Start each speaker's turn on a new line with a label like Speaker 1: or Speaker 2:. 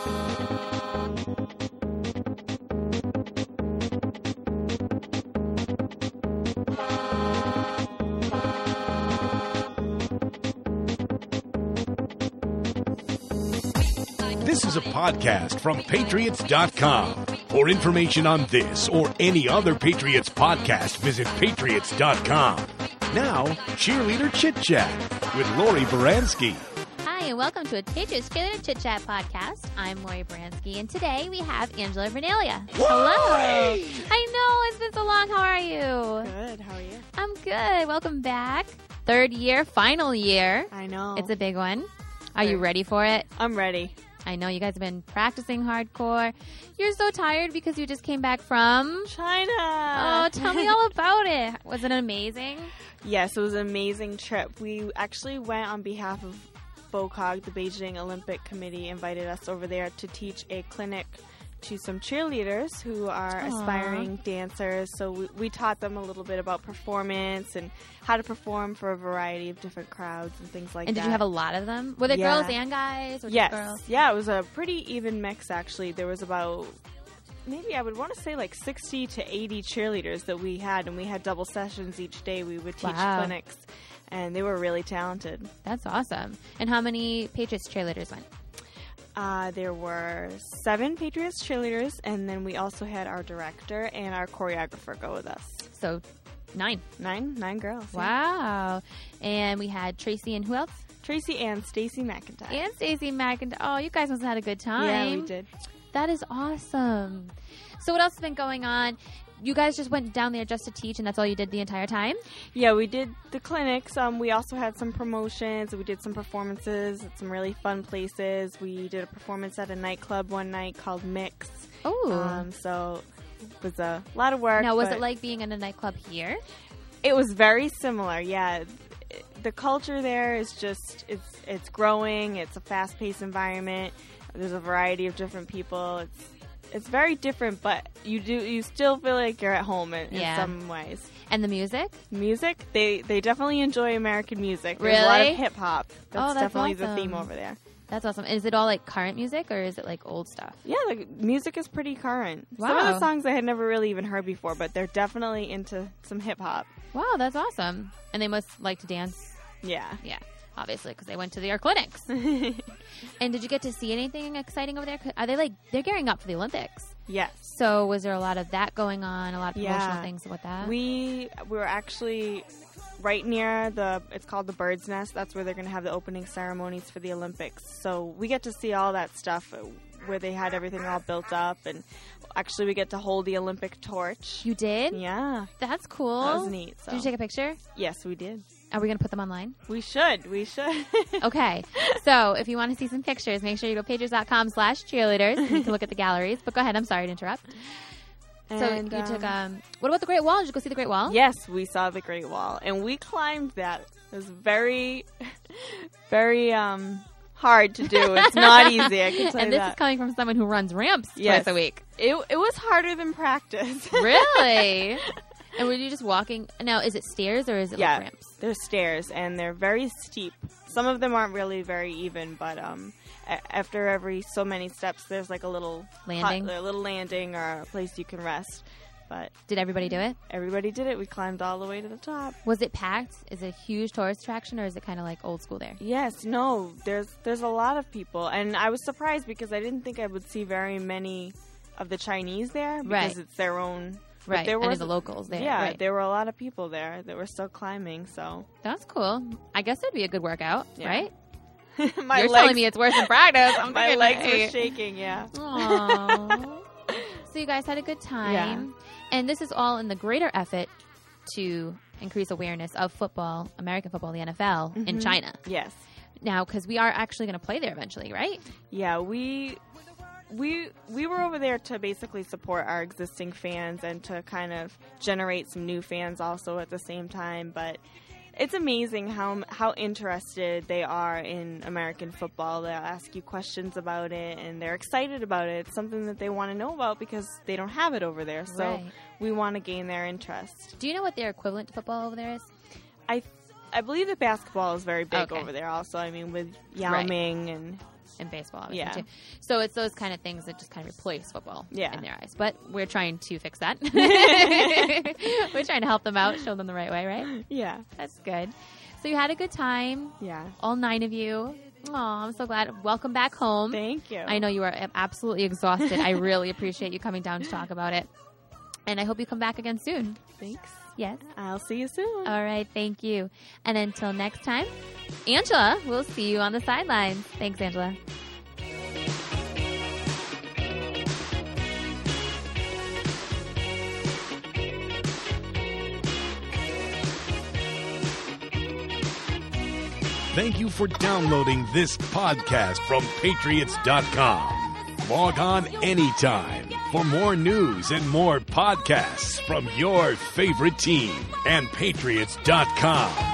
Speaker 1: This is a podcast from Patriots.com. For information on this or any other Patriots podcast, visit Patriots.com. Now, Cheerleader Chit Chat with Lori Baranski.
Speaker 2: Hi, and welcome to a Patriots Cheerleader Chit Chat podcast. I'm Lori Baranski, and today we have Angela Vernalia. Hello. I know, it's been so long. How are you?
Speaker 3: Good. How are you?
Speaker 2: I'm good. Welcome back. Third year, final year.
Speaker 3: I know.
Speaker 2: It's a big one. Are you ready for it?
Speaker 3: I'm ready.
Speaker 2: I know you guys have been practicing hardcore. You're so tired because you just came back from
Speaker 3: China.
Speaker 2: Oh, tell me all about it. Was it amazing?
Speaker 3: Yes, it was an amazing trip. We actually went on behalf of BOCOG, the Beijing Olympic Committee, invited us over there to teach a clinic to some cheerleaders who are aspiring dancers. So we taught them a little bit about performance and how to perform for a variety of different crowds and things like that.
Speaker 2: And did you have a lot of them? Were there girls and guys? Or
Speaker 3: yes.
Speaker 2: Just girls?
Speaker 3: Yeah, it was a pretty even mix, actually. There was about, maybe I would want to say like 60 to 80 cheerleaders that we had, and we had double sessions each day. We would teach clinics, and they were really talented.
Speaker 2: That's awesome. And how many Patriots cheerleaders went?
Speaker 3: There were 7 Patriots cheerleaders, and then we also had our director and our choreographer go with us.
Speaker 2: So 9.
Speaker 3: 9 girls.
Speaker 2: Wow. Yeah. And we had Tracy and who else?
Speaker 3: Tracy and Stacy McIntyre.
Speaker 2: And Stacy McIntyre. Oh, you guys must have had a good time.
Speaker 3: Yeah, we did.
Speaker 2: That is awesome. So what else has been going on? You guys just went down there just to teach, and that's all you did the entire time?
Speaker 3: Yeah, we did the clinics. We also had some promotions. We did some performances at some really fun places. We did a performance at a nightclub one night called Mix.
Speaker 2: Oh.
Speaker 3: So it was a lot of work.
Speaker 2: Now, was it like being in a nightclub here?
Speaker 3: It was very similar, yeah. The culture there is just, it's growing. It's a fast-paced environment. There's a variety of different people. It's very different, but you still feel like you're at home in some ways.
Speaker 2: And the music?
Speaker 3: Music? They definitely enjoy American music.
Speaker 2: Really?
Speaker 3: There's a lot of hip-hop. That's definitely
Speaker 2: awesome.
Speaker 3: the theme over there.
Speaker 2: That's awesome. Is it all like current music, or is it like old stuff?
Speaker 3: Yeah, the music is pretty current.
Speaker 2: Wow.
Speaker 3: Some of the songs I had never really even heard before, but they're definitely into some hip-hop.
Speaker 2: Wow, that's awesome. And they must like to dance?
Speaker 3: Yeah.
Speaker 2: Yeah. Obviously, because they went to their clinics. And did you get to see anything exciting over there? Are they they're gearing up for the Olympics?
Speaker 3: Yes.
Speaker 2: So was there a lot of that going on? A lot of promotional things with that?
Speaker 3: We were actually right near it's called the Bird's Nest. That's where they're going to have the opening ceremonies for the Olympics. So we get to see all that stuff where they had everything all built up, and actually we get to hold the Olympic torch.
Speaker 2: You did?
Speaker 3: Yeah.
Speaker 2: That's cool.
Speaker 3: That was neat. So.
Speaker 2: Did you take a picture?
Speaker 3: Yes, we did.
Speaker 2: Are we going to put them online?
Speaker 3: We should.
Speaker 2: Okay. So if you want to see some pictures, make sure you go patriots.com/cheerleaders. And you can look at the galleries. But go ahead. I'm sorry to interrupt. And so you took, what about the Great Wall? Did you go see the Great Wall?
Speaker 3: Yes, we saw the Great Wall. And we climbed that. It was very, very hard to do. It's not easy, I can tell you that.
Speaker 2: And this is coming from someone who runs ramps twice a week.
Speaker 3: It was harder than practice.
Speaker 2: Really? And were you just walking? Now, is it stairs or is it like ramps?
Speaker 3: They're stairs, and they're very steep. Some of them aren't really very even, but after every so many steps, there's like a little
Speaker 2: landing,
Speaker 3: a little landing or a place you can rest. But
Speaker 2: did everybody do it?
Speaker 3: Everybody did it. We climbed all the way to the top.
Speaker 2: Was it packed? Is it a huge tourist attraction, or is it kind of like old school there?
Speaker 3: Yes. No. There's a lot of people, and I was surprised because I didn't think I would see very many of the Chinese there because it's their own.
Speaker 2: Right,
Speaker 3: there
Speaker 2: and the locals there.
Speaker 3: Yeah, there were a lot of people there that were still climbing, so.
Speaker 2: That's cool. I guess it would be a good workout, right?
Speaker 3: You're
Speaker 2: telling me it's worse than practice.
Speaker 3: My legs were shaking, yeah.
Speaker 2: Aww. So you guys had a good time.
Speaker 3: Yeah.
Speaker 2: And this is all in the greater effort to increase awareness of football, American football, the NFL, in China.
Speaker 3: Yes.
Speaker 2: Now, because we are actually going to play there eventually, right?
Speaker 3: Yeah, we were over there to basically support our existing fans and to kind of generate some new fans also at the same time. But it's amazing how interested they are in American football. They'll ask you questions about it, and they're excited about it. It's something that they want to know about because they don't have it over there. So we want to gain their interest.
Speaker 2: Do you know what their equivalent to football over there is?
Speaker 3: I believe that basketball is very big over there also. I mean, with Yao Ming and
Speaker 2: in baseball, obviously,
Speaker 3: Yeah.
Speaker 2: too. So it's those kind of things that just kind of replace football
Speaker 3: Yeah.
Speaker 2: in their eyes. But we're trying to fix that. We're trying to help them out, show them the right way, right?
Speaker 3: Yeah.
Speaker 2: That's good. So you had a good time,
Speaker 3: Yeah.
Speaker 2: all 9 of you. Oh, I'm so glad. Welcome back home.
Speaker 3: Thank you.
Speaker 2: I know you are absolutely exhausted. I really appreciate you coming down to talk about it. And I hope you come back again soon.
Speaker 3: Thanks.
Speaker 2: Yes.
Speaker 3: I'll see you soon.
Speaker 2: All right. Thank you. And until next time, Angela, we'll see you on the sidelines. Thanks, Angela.
Speaker 1: Thank you for downloading this podcast from Patriots.com. Log on anytime for more news and more podcasts from your favorite team and Patriots.com.